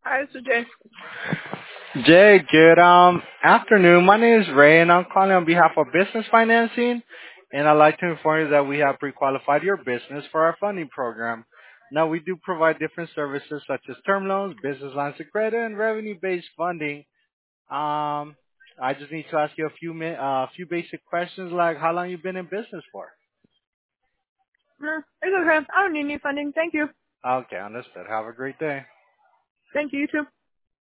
Hi, this is Jay. Jay, good afternoon. My name is Ray, and I'm calling on behalf of Business Financing, and I'd like to inform you that we have pre-qualified your business for our funding program. Now, we do provide different services such as term loans, business lines of credit, and revenue-based funding. I just need to ask you a few basic questions, like how long you've been in business for. It's okay. I don't need any funding. Thank you. Okay, understood. Have a great day. Thank you, you too.